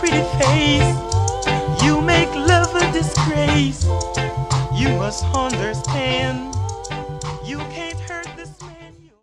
pretty face. You make love a disgrace. You must understand. You can't